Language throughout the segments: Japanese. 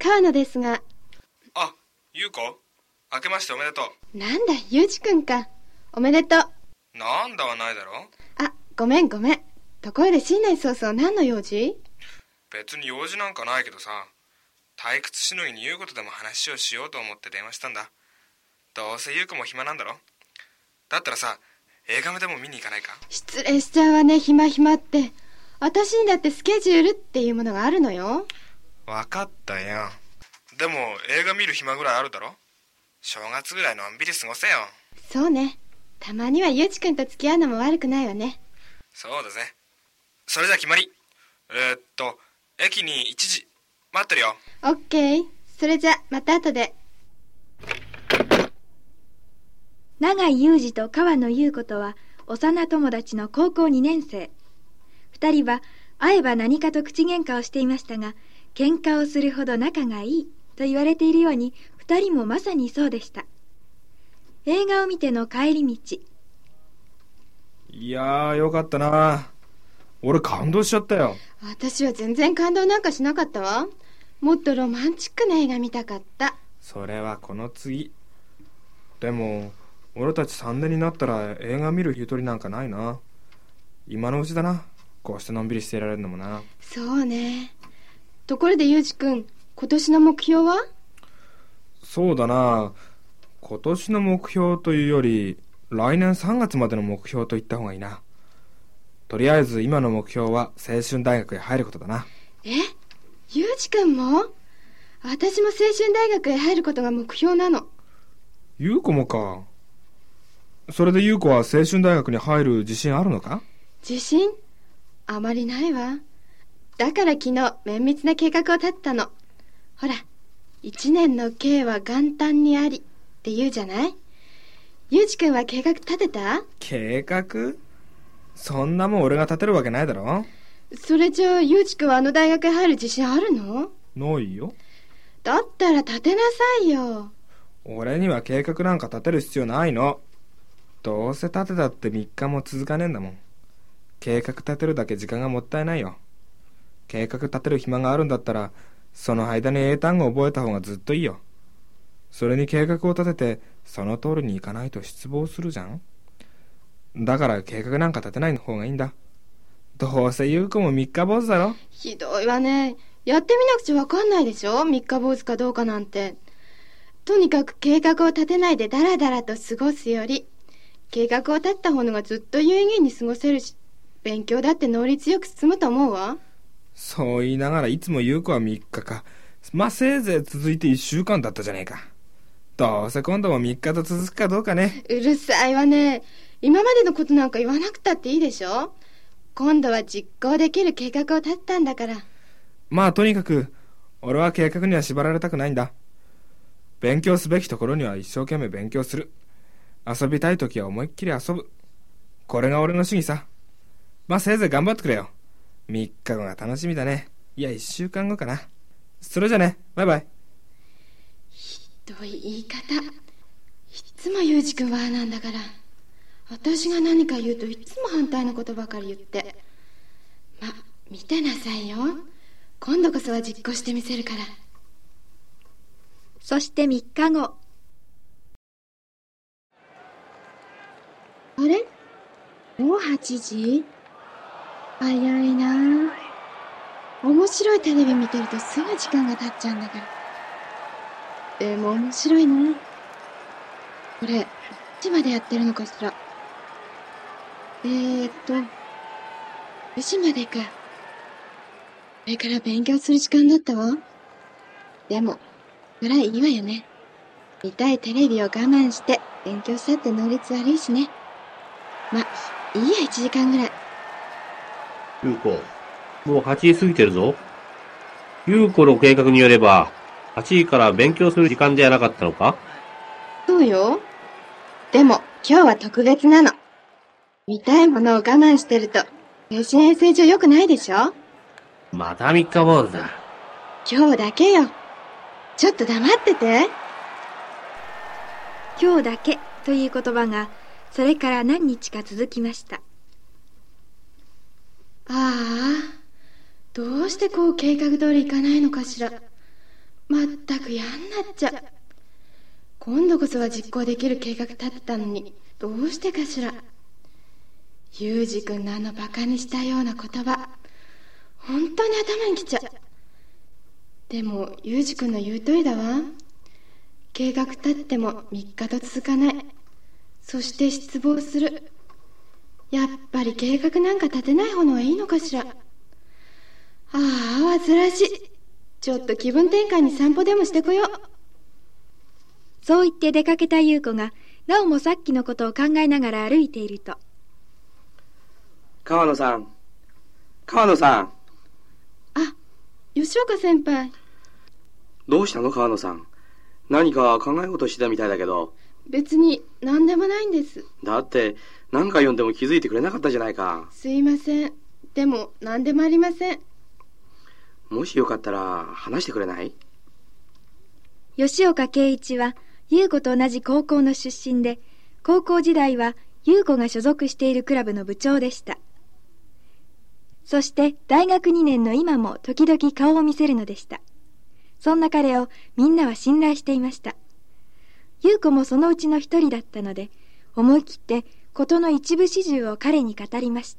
川野ですが。 あ、優子、明けましておめでとう。 なんだ、ゆうじくんか。おめでとう。 なんだはないだろ。 あ、ごめん。ところで新年早々何の用事？ 別に用事なんかないけどさ、退屈しのぎに優子とでも話をしようと思って電話したんだ。どうせ優子も暇なんだろ。だったらさ、映画でも見に行かないか？ 失礼しちゃうわね、暇って。私にだってスケジュールっていうものがあるのよ。 わかったよ。でも映画見る暇ぐらいあるだろ。正月ぐらいのんびり過ごせよ。 そうね。たまにはゆうちくんと付き合うのも悪くないわね。 そうだぜ。それじゃ決まり。駅に1時待ってるよ。 オッケー。それじゃまた後で。 永井裕二と川野優子とは幼友達の高校2年生。二人は会えば何かと口喧嘩をしていましたが、喧嘩をするほど仲がいいと言われているように、二人もまさにそうでした。映画を見ての帰り道。 いやー、よかったな。俺感動しちゃったよ。 私は全然感動なんかしなかったわ。もっとロマンチックな映画見たかった。 それはこの次。でも俺たち3年になったら映画見るゆとりなんかないな。今のうちだな、こうしてのんびりしていられるのもな。 そうね。ところでゆうじくん、今年の目標は？ そうだな、今年の目標というより来年3月までの目標と言った方がいいな。とりあえず今の目標は青春大学へ入ることだな。 え？ゆうじくんも？私も青春大学へ入ることが目標なの。 ゆう子もか。それでゆう子は青春大学に入る自信あるのか？ 自信？あまりないわ。だから昨日綿密な計画を立てたの。ほら、一年の計は元旦にありって言うじゃない？ゆうじくんは計画立てた？ 計画？そんなもん俺が立てるわけないだろ。 それじゃあゆうじくんはあの大学へ入る自信あるの？ ないよ。 だったら立てなさいよ。 俺には計画なんか立てる必要ないの。どうせ立てたって3日も続かねえんだもん。計画立てるだけ時間がもったいないよ。計画立てる暇があるんだったらその間に英単語を覚えた方がずっといいよ。それに計画を立ててその通りにいかないと失望するじゃん。だから計画なんか立てない方がいいんだ。どうせ優子も三日坊主だろ。 ひどいわね。やってみなくちゃわかんないでしょ、三日坊主かどうかなんて。とにかく計画を立てないでダラダラと過ごすより、計画を立てた方がずっと有意義に過ごせるし、勉強だって能率よく進むと思うわ。 そう言いながらいつも優子は3日か、まあせいぜい続いて1週間だったじゃねえか。どうせ今度も3日と続くかどうかね。 うるさいわね。今までのことなんか言わなくたっていいでしょ。今度は実行できる計画を立てたんだから。 まあとにかく俺は計画には縛られたくないんだ。勉強すべきところには一生懸命勉強する。遊びたいときは思いっきり遊ぶ。これが俺の主義さ。まあせいぜい頑張ってくれよ。3日後が楽しみだね。いや1週間後かな。それじゃね、バイバイ。 ひどい言い方。いつもゆうじくんはああなんだから。私が何か言うといつも反対のことばかり言って。ま、見てなさいよ。今度こそは実行してみせるから。 そして3日後。 あれ？もう8時？早いな。面白いテレビ見てるとすぐ時間が経っちゃうんだから。でも面白いな。これ、いつまでやってるのかしら。9時までか。これから勉強する時間だったわ。でも、そりゃいいわよね。見たいテレビを我慢して勉強したって能率悪いしね。ま、いいや、1時間ぐらい。 優子、もう8時過ぎてるぞ。優子の計画によれば、8時から勉強する時間じゃなかったのか？ そうよ。でも、今日は特別なの。見たいものを我慢してると、精神衛生上良くないでしょ？ また三日坊主だ。 今日だけよ。ちょっと黙ってて。 今日だけという言葉がそれから何日か続きました。 ああ、どうしてこう計画通りいかないのかしら。 まったく嫌になっちゃう。今度こそは実行できる計画立てたのに、どうしてかしら。ユージ君のあのバカにしたような言葉、本当に頭にきちゃう。でもユージ君の言う通りだわ。計画立っても3日と続かない。そして失望する。やっぱり計画なんか立てない方がいいのかしら。ああ、煩わしい。ちょっと気分転換に散歩でもしてこよう。 そう言って出かけた優子が、なおもさっきのことを考えながら歩いていると、 川野さん、川野さん。 あ、吉岡先輩。 どうしたの川野さん。何か考え事してたみたいだけど。 別に何でもないんです。 だって何回読んでも気づいてくれなかったじゃないか。 すいません。でも何でもありません。 もしよかったら話してくれない？ 吉岡圭一は優子と同じ高校の出身で、高校時代は優子が所属しているクラブの部長でした。そして大学2年の今も時々顔を見せるのでした。そんな彼をみんなは信頼していました。優子もそのうちの一人だったので、思い切って事の一部始終を彼に語りました。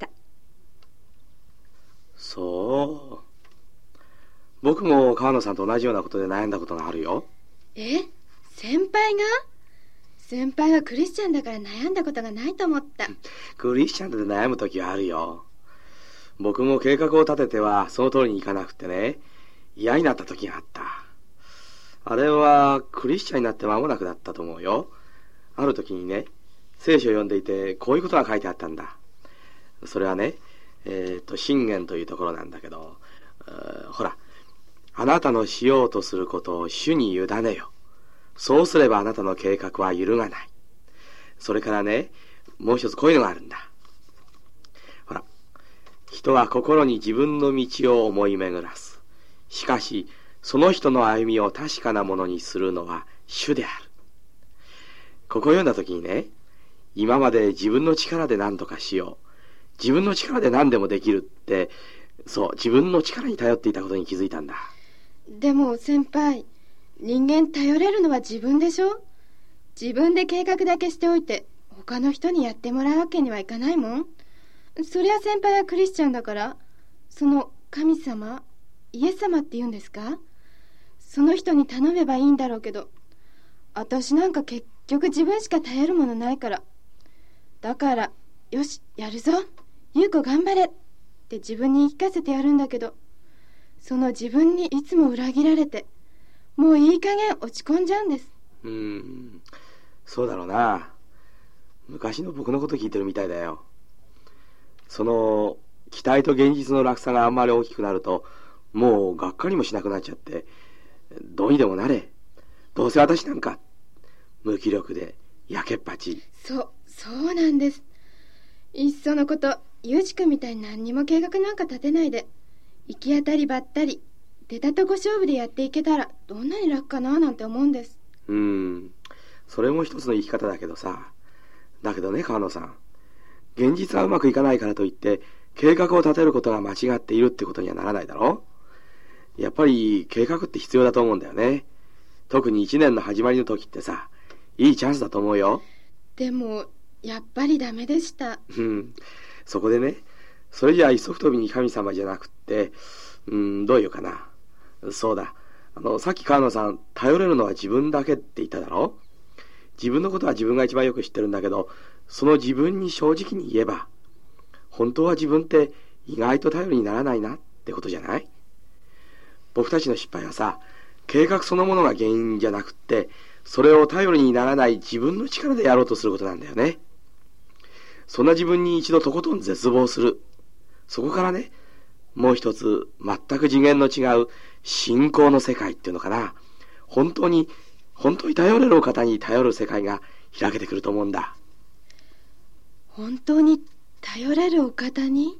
そう。僕も川野さんと同じようなことで悩んだことがあるよ。 先輩が？先輩はクリスチャンだから悩んだことがないと思った。 クリスチャンで悩むときはあるよ。僕も計画を立ててはその通りにいかなくてね、嫌になった時があった。あれはクリスチャンになって間もなくだったと思うよ。ある時にね、聖書を読んでいてこういうことが書いてあったんだ。それはね、箴言というところなんだけど、ほら、あなたのしようとすることを主に委ねよ。そうすればあなたの計画は揺るがない。それからね、もう一つこういうのがあるんだ。ほら、人は心に自分の道を思い巡らす。しかし、その人の歩みを確かなものにするのは主である。ここを読んだ時にね、今まで自分の力で何とかしよう。自分の力で何でもできるって、そう、自分の力に頼っていたことに気づいたんだ。 でも先輩、人間頼れるのは自分でしょ。自分で計画だけしておいて他の人にやってもらうわけにはいかないもん。そりゃ先輩はクリスチャンだから、その神様、イエス様って言うんですか、その人に頼めばいいんだろうけど、私なんか結局自分しか頼るものないから。だから、よし、やるぞ、優子頑張れって自分に言い聞かせてやるんだけど、その自分にいつも裏切られて、もういい加減落ち込んじゃうんです。 そうだろうな。昔の僕のこと聞いてるみたいだよ。その期待と現実の落差があんまり大きくなると、もうがっかりもしなくなっちゃって、どうにでもなれ、どうせ私なんか、無気力でやけっぱち。 そうなんです。いっそのこと、ゆうじくんみたいに何にも計画なんか立てないで、行き当たりばったり出たとこ勝負でやっていけたらどんなに楽かななんて思うんです。 それも一つの生き方だけどさ。だけどね、川野さん、現実がうまくいかないからといって計画を立てることが間違っているってことにはならないだろ。やっぱり計画って必要だと思うんだよね。特に1年の始まりの時ってさ、いいチャンスだと思うよ。 でもやっぱりダメでした。 そこでね、それじゃあ一足飛びに神様じゃなくって、どういうかな。そうだ、さっき川野さん、頼れるのは自分だけって言っただろ。自分のことは自分が一番よく知ってるんだけど、その自分に正直に言えば、本当は自分って意外と頼りにならないなってことじゃない？僕たちの失敗はさ、計画そのものが原因じゃなくって、それを頼りにならない自分の力でやろうとすることなんだよね。そんな自分に一度とことん絶望する。そこからね、もう一つ全く次元の違う信仰の世界っていうのかな。本当に頼れるお方に頼る世界が開けてくると思うんだ。 本当に頼れるお方に？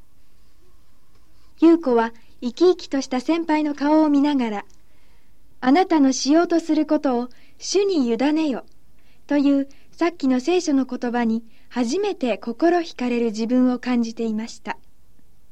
優子は生き生きとした先輩の顔を見ながら、あなたのしようとすることを主に委ねよというさっきの聖書の言葉に初めて心惹かれる自分を感じていました。